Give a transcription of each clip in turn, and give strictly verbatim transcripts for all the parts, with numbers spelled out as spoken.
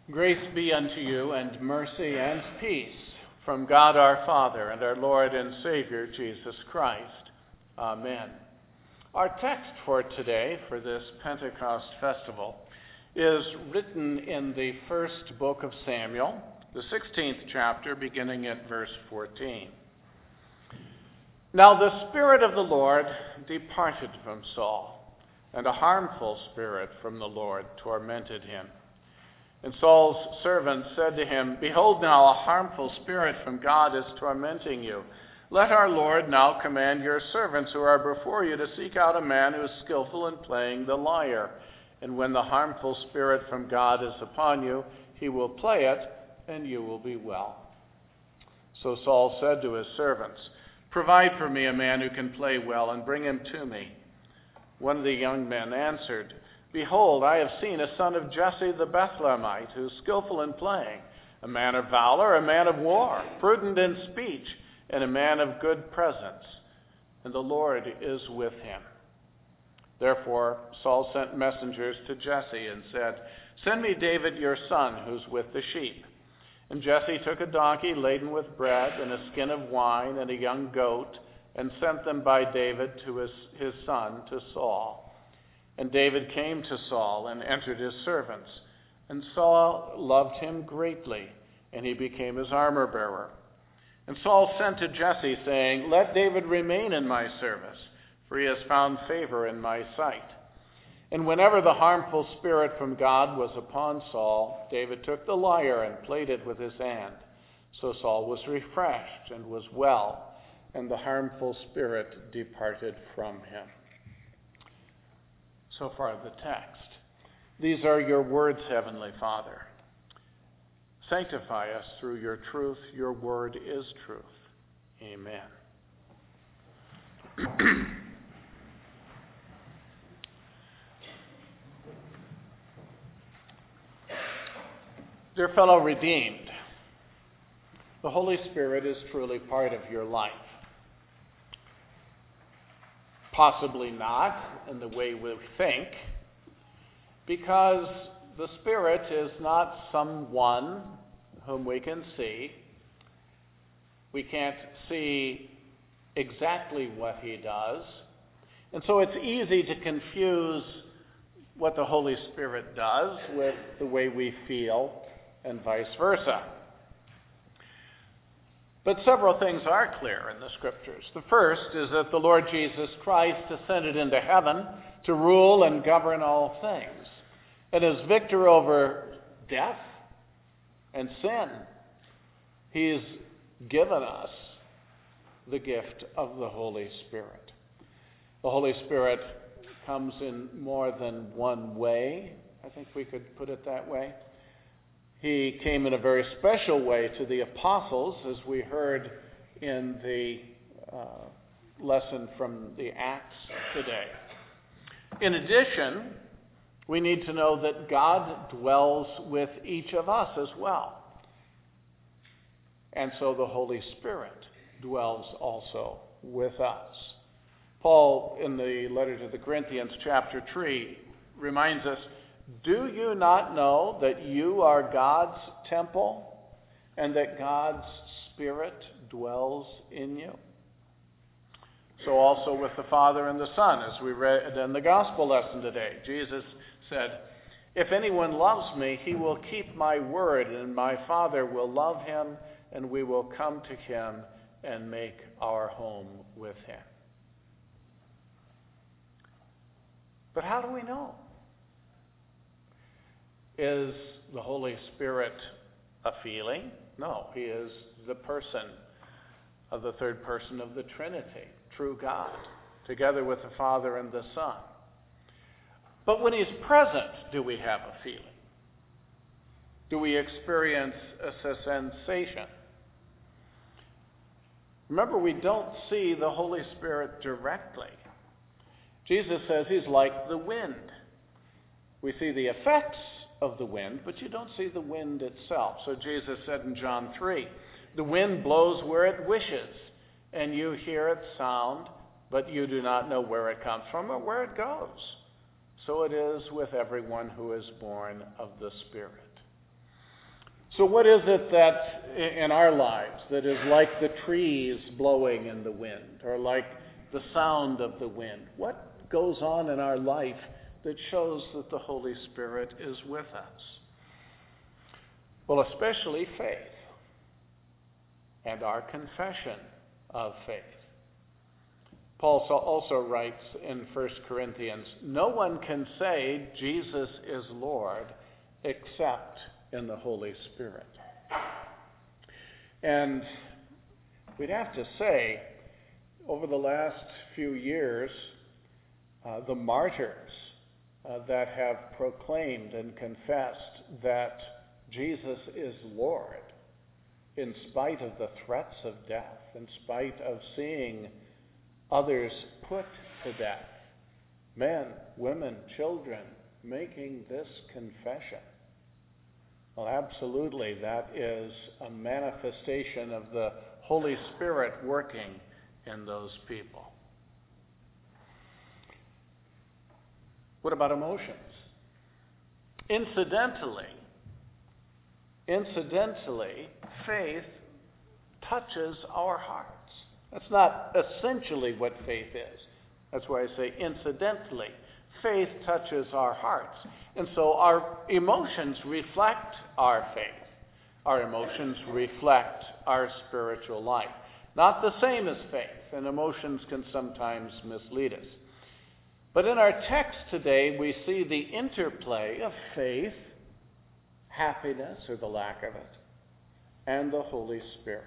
Grace be unto you, and mercy and peace from God our Father and our Lord and Savior, Jesus Christ. Amen. Our text for today, for this Pentecost festival, is written in the first book of Samuel, the sixteenth chapter, beginning at verse fourteen. Now the Spirit of the Lord departed from Saul, and a harmful spirit from the Lord tormented him. And Saul's servants said to him, Behold, now a harmful spirit from God is tormenting you. Let our Lord now command your servants who are before you to seek out a man who is skillful in playing the lyre. And when the harmful spirit from God is upon you, he will play it, and you will be well. So Saul said to his servants, Provide for me a man who can play well, and bring him to me. One of the young men answered, Behold, I have seen a son of Jesse the Bethlehemite, who is skillful in playing, a man of valor, a man of war, prudent in speech, and a man of good presence. And the Lord is with him. Therefore Saul sent messengers to Jesse and said, Send me David your son, who's with the sheep. And Jesse took a donkey laden with bread and a skin of wine and a young goat, and sent them by David to his, his son, to Saul. And David came to Saul and entered his servants. And Saul loved him greatly, and he became his armor-bearer. And Saul sent to Jesse, saying, Let David remain in my service, for he has found favor in my sight. And whenever the harmful spirit from God was upon Saul, David took the lyre and played it with his hand. So Saul was refreshed and was well, and the harmful spirit departed from him. So far the text. These are your words, Heavenly Father. Sanctify us through your truth. Your word is truth. Amen. Dear fellow redeemed, the Holy Spirit is truly part of your life. Possibly not in the way we think, because the Spirit is not someone whom we can see. We can't see exactly what he does. And so it's easy to confuse what the Holy Spirit does with the way we feel, and vice versa. But several things are clear in the Scriptures. The first is that the Lord Jesus Christ ascended into heaven to rule and govern all things. And as victor over death and sin, he's given us the gift of the Holy Spirit. The Holy Spirit comes in more than one way. I think we could put it that way. He came in a very special way to the apostles, as we heard in the uh, lesson from the Acts today. In addition, we need to know that God dwells with each of us as well. And so the Holy Spirit dwells also with us. Paul, in the letter to the Corinthians, chapter three, reminds us, Do you not know that you are God's temple and that God's Spirit dwells in you? So also with the Father and the Son, as we read in the gospel lesson today. Jesus said, If anyone loves me, he will keep my word, and my Father will love him, and we will come to him and make our home with him. But how do we know? Is the Holy Spirit a feeling? No, he is the person of the third person of the Trinity, true God, together with the Father and the Son. But when he's present, do we have a feeling? Do we experience a sensation? Remember, we don't see the Holy Spirit directly. Jesus says he's like the wind. We see the effects of the wind, but you don't see the wind itself. So Jesus said in John three, the wind blows where it wishes, and you hear its sound, but you do not know where it comes from or where it goes. So it is with everyone who is born of the Spirit. So what is it that in our lives that is like the trees blowing in the wind, or like the sound of the wind? What goes on in our life that shows that the Holy Spirit is with us? Well, especially faith and our confession of faith. Paul also writes in First Corinthians, no one can say Jesus is Lord except in the Holy Spirit. And we'd have to say, over the last few years, uh, the martyrs uh, that have proclaimed and confessed that Jesus is Lord, in spite of the threats of death, in spite of seeing others put to death, men, women, children, making this confession. Well, absolutely, that is a manifestation of the Holy Spirit working in those people. What about emotions? Incidentally, incidentally, faith touches our hearts. That's not essentially what faith is. That's why I say incidentally. Faith touches our hearts. And so our emotions reflect our faith. Our emotions reflect our spiritual life. Not the same as faith, and emotions can sometimes mislead us. But in our text today, we see the interplay of faith, happiness, or the lack of it, and the Holy Spirit.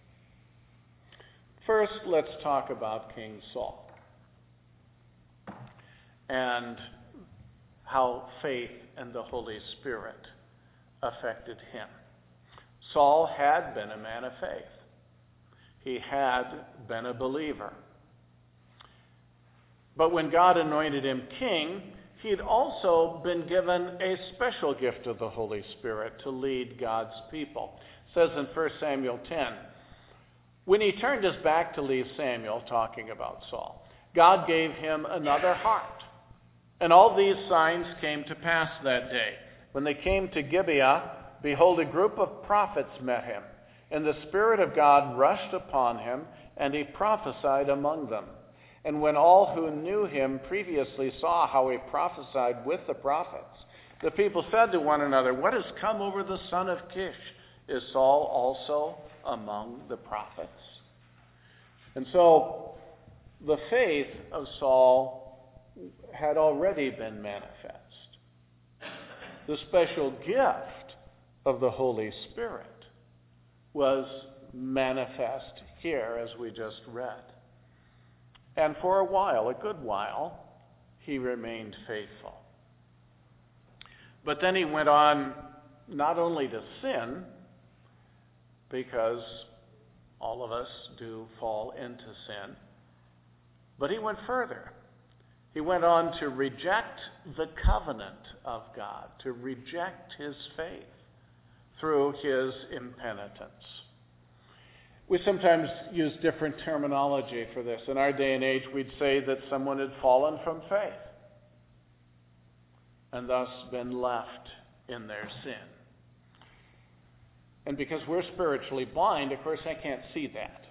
First, let's talk about King Saul and how faith and the Holy Spirit affected him. Saul had been a man of faith. He had been a believer. But when God anointed him king, he'd also been given a special gift of the Holy Spirit to lead God's people. It says in First Samuel ten, when he turned his back to leave Samuel, talking about Saul, God gave him another heart. And all these signs came to pass that day. When they came to Gibeah, behold, a group of prophets met him. And the Spirit of God rushed upon him, and he prophesied among them. And when all who knew him previously saw how he prophesied with the prophets, the people said to one another, what has come over the son of Kish? Is Saul also among the prophets? And so the faith of Saul had already been manifest. The special gift of the Holy Spirit was manifest here, as we just read. And for a while, a good while, he remained faithful. But then he went on not only to sin, because all of us do fall into sin, but he went further. He went on to reject the covenant of God, to reject his faith through his impenitence. We sometimes use different terminology for this. In our day and age, we'd say that someone had fallen from faith and thus been left in their sin. And because we're spiritually blind, of course, I can't see that.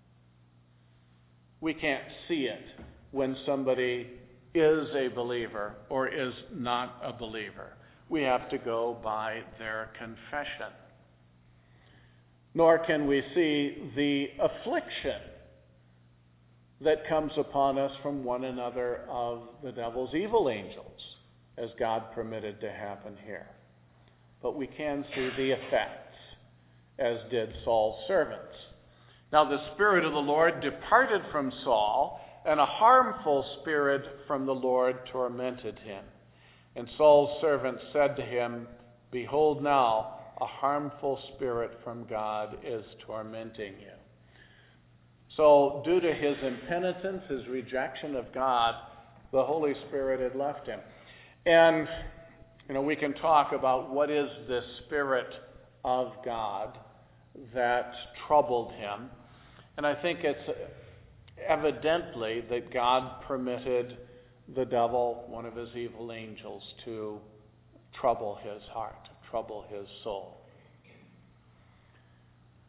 We can't see it when somebody is a believer or is not a believer. We have to go by their confession. Nor can we see the affliction that comes upon us from one another of the devil's evil angels, as God permitted to happen here. But we can see the effects, as did Saul's servants. Now the Spirit of the Lord departed from Saul, and a harmful spirit from the Lord tormented him. And Saul's servants said to him, behold now, a harmful spirit from God is tormenting you. So, due to his impenitence, his rejection of God, the Holy Spirit had left him. And, you know, we can talk about what is this Spirit of God that troubled him. And I think it's evidently that God permitted the devil, one of his evil angels, to trouble his heart, trouble his soul.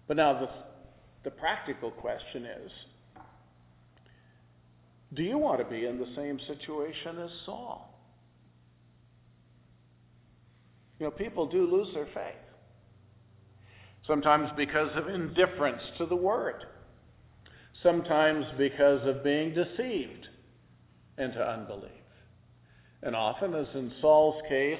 But now the, the practical question is, do you want to be in the same situation as Saul? You know, people do lose their faith. Sometimes because of indifference to the word. Sometimes because of being deceived into unbelief. And often, as in Saul's case,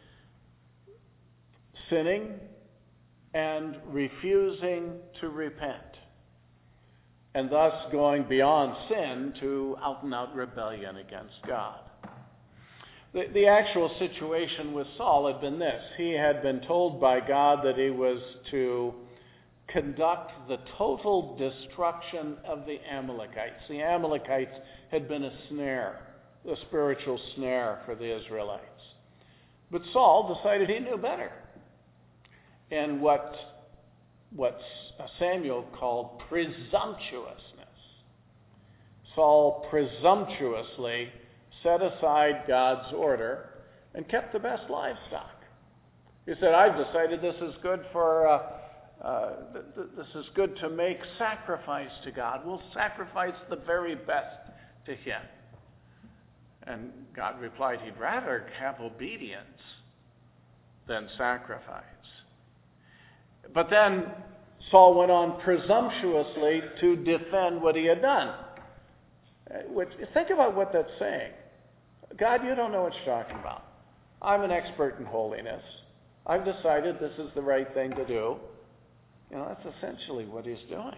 sinning and refusing to repent. And thus going beyond sin to out-and-out rebellion against God. The, the actual situation with Saul had been this. He had been told by God that he was to conduct the total destruction of the Amalekites. The Amalekites had been a snare, a spiritual snare for the Israelites. But Saul decided he knew better. And what, what Samuel called presumptuousness. Saul presumptuously set aside God's order and kept the best livestock. He said, I've decided this is good for, uh, uh, th- th- this is good to make sacrifice to God. We'll sacrifice the very best to Him. And God replied, He'd rather have obedience than sacrifice. But then Saul went on presumptuously to defend what he had done. Which, think about what that's saying. God, you don't know what you're talking about. I'm an expert in holiness. I've decided this is the right thing to do. You know, that's essentially what he's doing.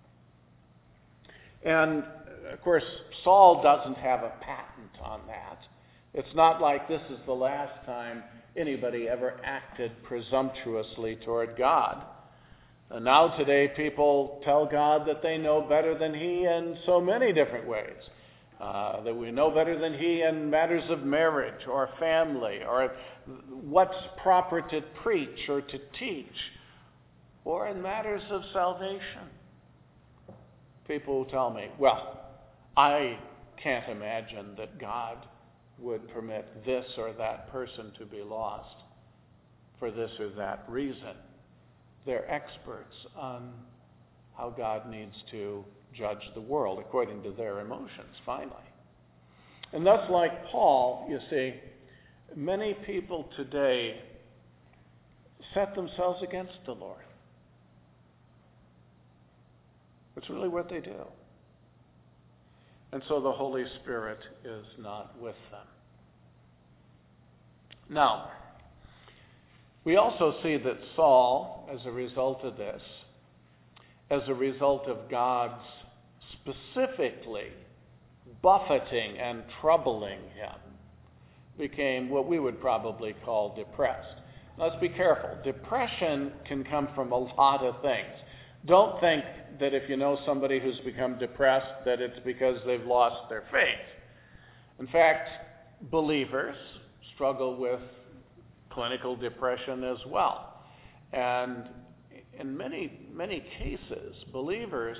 And, of course, Saul doesn't have a patent on that. It's not like this is the last time anybody ever acted presumptuously toward God. And now today people tell God that they know better than He in so many different ways. Uh, that we know better than He in matters of marriage or family or what's proper to preach or to teach or in matters of salvation. People tell me, well, I can't imagine that God would permit this or that person to be lost for this or that reason. They're experts on how God needs to judge the world according to their emotions, finally. And thus, like Paul, you see, many people today set themselves against the Lord. It's really what they do. And so the Holy Spirit is not with them. Now, we also see that Saul, as a result of this, as a result of God's specifically buffeting and troubling him, became what we would probably call depressed. Now, let's be careful. Depression can come from a lot of things. Don't think that if you know somebody who's become depressed that it's because they've lost their faith. In fact, believers struggle with clinical depression as well. And in many, many cases, believers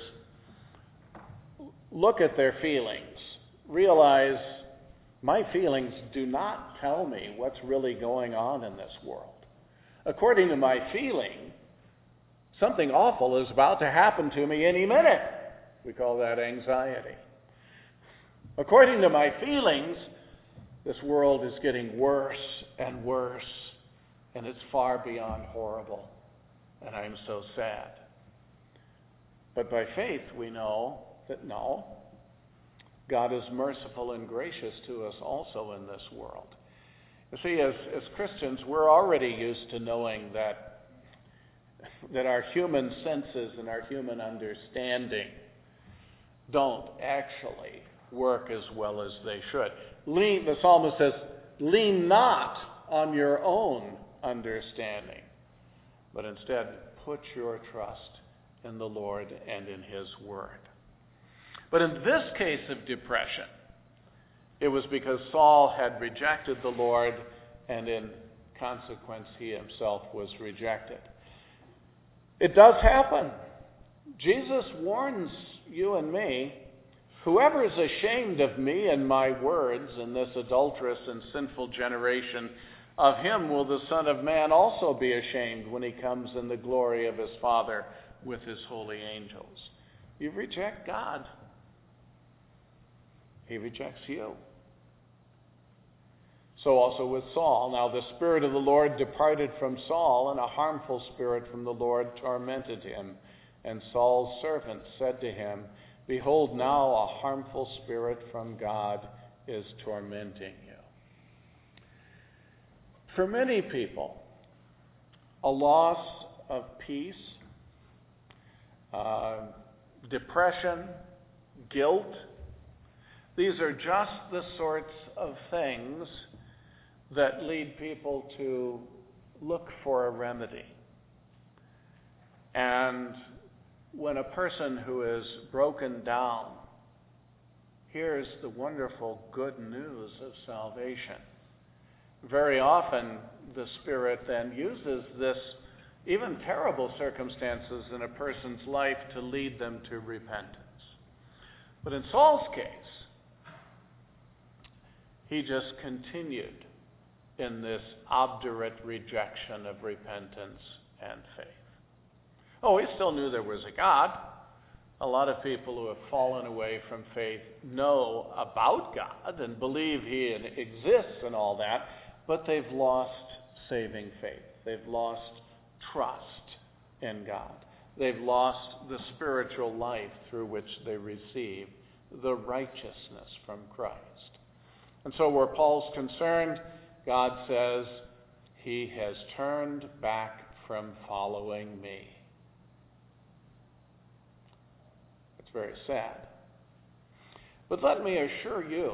look at their feelings, realize my feelings do not tell me what's really going on in this world. According to my feeling, something awful is about to happen to me any minute. We call that anxiety. According to my feelings, this world is getting worse and worse, and it's far beyond horrible, and I'm so sad. But by faith, we know that no, God is merciful and gracious to us also in this world. You see, as, as Christians, we're already used to knowing that that our human senses and our human understanding don't actually work as well as they should. Lean, the psalmist says, lean not on your own understanding, but instead put your trust in the Lord and in His Word. But in this case of depression, it was because Saul had rejected the Lord, and in consequence he himself was rejected. It does happen. Jesus warns you and me, whoever is ashamed of me and my words in this adulterous and sinful generation, of him will the Son of Man also be ashamed when he comes in the glory of his Father with his holy angels. You reject God, he rejects you. So also with Saul. Now the Spirit of the Lord departed from Saul, and a harmful spirit from the Lord tormented him. And Saul's servant said to him, Behold, now a harmful spirit from God is tormenting you. For many people, a loss of peace, uh, depression, guilt, these are just the sorts of things that lead people to look for a remedy. And when a person who is broken down hears the wonderful good news of salvation, very often the Spirit then uses this even terrible circumstances in a person's life to lead them to repentance. But in Saul's case, he just continued in this obdurate rejection of repentance and faith. Oh, he still knew there was a God. A lot of people who have fallen away from faith know about God and believe he exists and all that, but they've lost saving faith. They've lost trust in God. They've lost the spiritual life through which they receive the righteousness from Christ. And so where Paul's concerned, God says, he has turned back from following me. It's very sad. But let me assure you,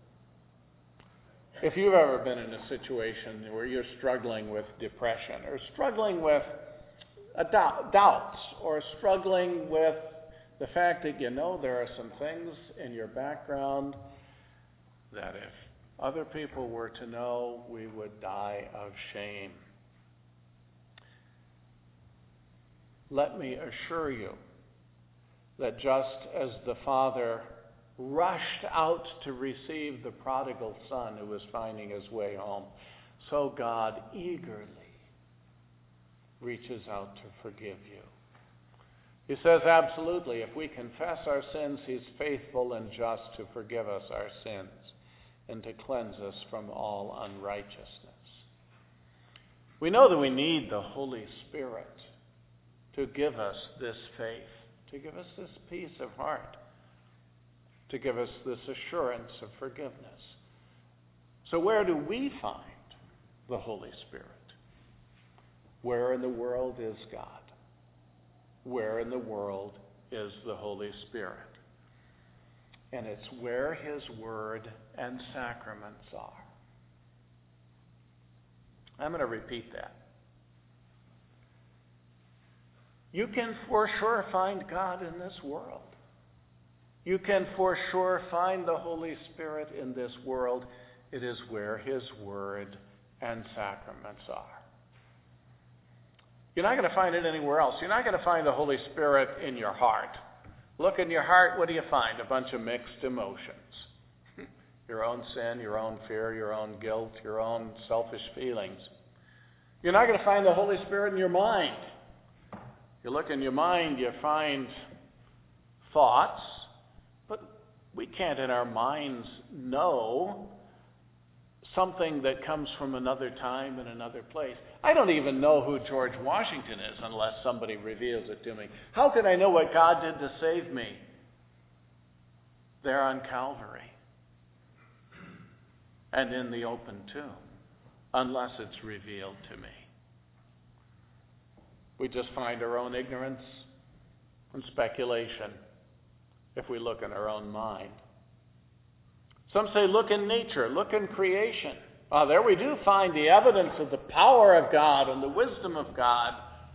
if you've ever been in a situation where you're struggling with depression or struggling with doubt, doubts or struggling with the fact that you know there are some things in your background that if other people were to know, we would die of shame. Let me assure you that just as the Father rushed out to receive the prodigal son who was finding his way home, so God eagerly reaches out to forgive you. He says absolutely, if we confess our sins, he's faithful and just to forgive us our sins and to cleanse us from all unrighteousness. We know that we need the Holy Spirit to give us this faith, to give us this peace of heart, to give us this assurance of forgiveness. So where do we find the Holy Spirit? Where in the world is God? Where in the world is the Holy Spirit? And it's where his word and sacraments are. I'm going to repeat that. You can for sure find God in this world. You can for sure find the Holy Spirit in this world. It is where his word and sacraments are. You're not going to find it anywhere else. You're not going to find the Holy Spirit in your heart. Look in your heart, what do you find? A bunch of mixed emotions. Your own sin, your own fear, your own guilt, your own selfish feelings. You're not going to find the Holy Spirit in your mind. You look in your mind, you find thoughts, but we can't in our minds know something that comes from another time and another place. I don't even know who George Washington is unless somebody reveals it to me. How can I know what God did to save me there on Calvary and in the open tomb unless it's revealed to me? We just find our own ignorance and speculation if we look in our own mind. Some say, look in nature, look in creation. Ah, there we do find the evidence of the power of God and the wisdom of God.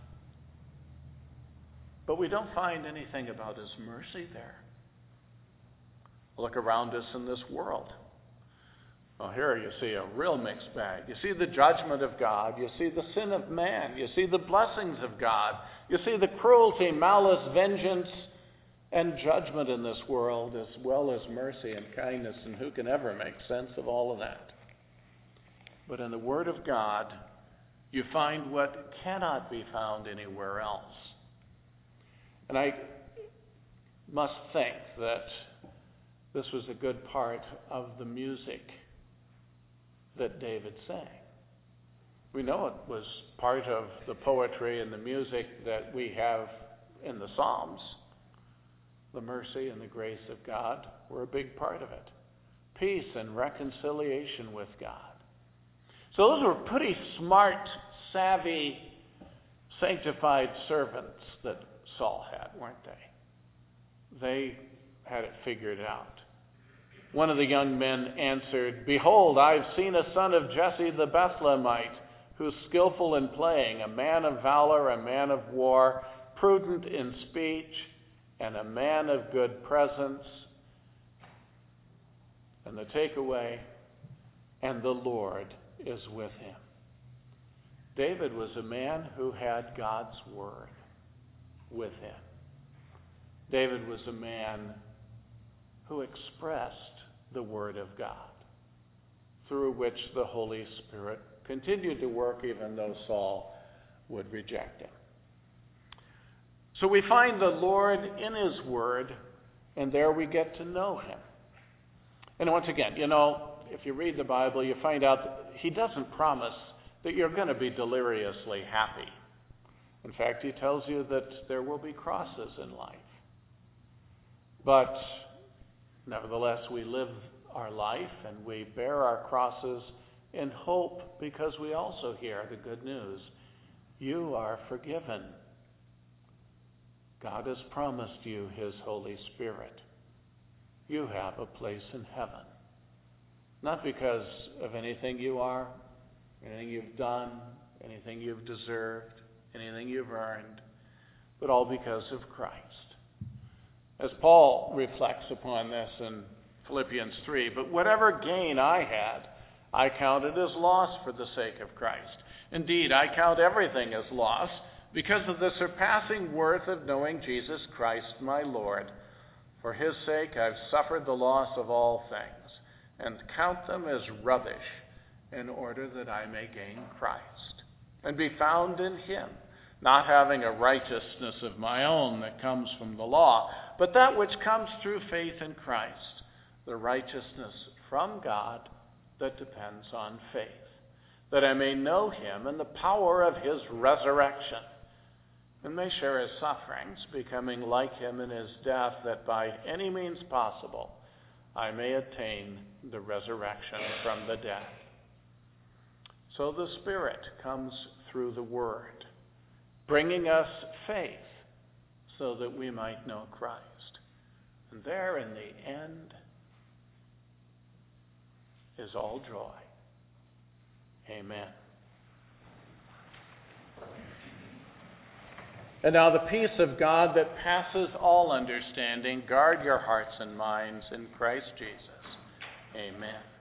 But we don't find anything about his mercy there. Look around us in this world. Well, here you see a real mixed bag. You see the judgment of God. You see the sin of man. You see the blessings of God. You see the cruelty, malice, vengeance, and judgment in this world, as well as mercy and kindness, and who can ever make sense of all of that? But in the Word of God, you find what cannot be found anywhere else. And I must think that this was a good part of the music that David sang. We know it was part of the poetry and the music that we have in the Psalms. The mercy and the grace of God were a big part of it. Peace and reconciliation with God. So those were pretty smart, savvy, sanctified servants that Saul had, weren't they? They had it figured out. One of the young men answered, "Behold, I've seen a son of Jesse the Bethlehemite, who's skillful in playing, a man of valor, a man of war, prudent in speech, and a man of good presence." And the takeaway, and the Lord is with him. David was a man who had God's word with him. David was a man who expressed the word of God, through which the Holy Spirit continued to work even though Saul would reject him. So we find the Lord in his word, and there we get to know him. And once again, you know, if you read the Bible, you find out that he doesn't promise that you're going to be deliriously happy. In fact, he tells you that there will be crosses in life. But nevertheless, we live our life and we bear our crosses in hope, because we also hear the good news. You are forgiven. God has promised you his Holy Spirit. You have a place in heaven. Not because of anything you are, anything you've done, anything you've deserved, anything you've earned, but all because of Christ. As Paul reflects upon this in Philippians three, "But whatever gain I had, I counted as loss for the sake of Christ. Indeed, I count everything as loss because of the surpassing worth of knowing Jesus Christ my Lord. For his sake I've suffered the loss of all things, and count them as rubbish, in order that I may gain Christ, and be found in him, not having a righteousness of my own that comes from the law, but that which comes through faith in Christ, the righteousness from God that depends on faith, that I may know him and the power of his resurrection, and may share his sufferings, becoming like him in his death, that by any means possible I may attain the resurrection from the dead." So the Spirit comes through the Word, bringing us faith so that we might know Christ. And there in the end is all joy. Amen. And now the peace of God that passes all understanding, guard your hearts and minds in Christ Jesus. Amen.